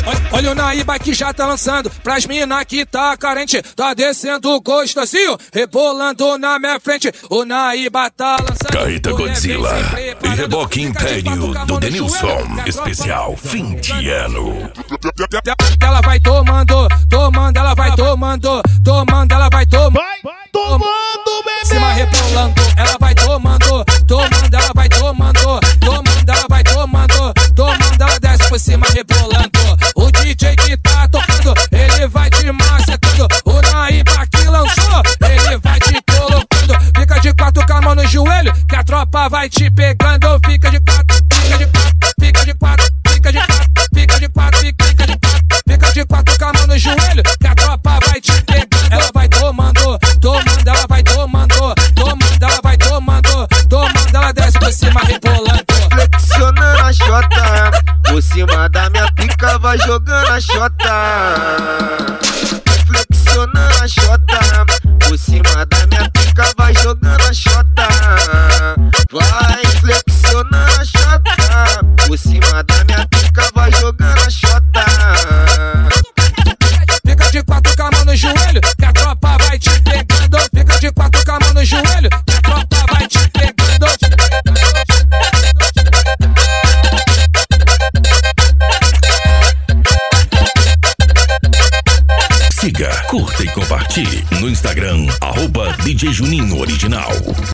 Olha o Naíba que já tá lançando pras mina que tá carente. Tá descendo o gostosinho, rebolando na minha frente. O Naíba tá lançando Carreta Godzilla e reboque império do Denilson. Especial fim de ano. Ela vai tomando, tomando, ela vai tomando, tomando, ela vai tomando. Vai tomando, bebê. Cima rebolando, ela vai tomando, tomando, ela vai tomando, tomando, ela vai tomando, tomando, ela desce por cima rebolando. O DJ que tá tocando, ele vai te macetando. O Naíba que lançou, ele vai te colocando. Fica de quatro com a mão no joelho, que a tropa vai te pegando. Fica de quatro, fica de quatro, fica de quatro, fica de quatro, fica de quatro, fica de quatro, fica de quatro com a mão no joelho, que a tropa vai te pegando. Ela vai tomando, tomando, ela vai tomando, tomando, ela vai tomando, tomando, ela desce por cima rebolando. Flexionando a xota, por cima da minha pica vai jogando a xota. Flexionando a xota, por cima da minha pica vai jogando a xota. Vai flexionando a xota, por cima da minha pica vai jogando a xota. Fica de quatro com a mão no joelho, que a tropa vai te pegando. Fica de quatro com a mão no joelho, que a tropa vai te pegando. Siga, curta e compartilhe no Instagram @DJ Juninho Original.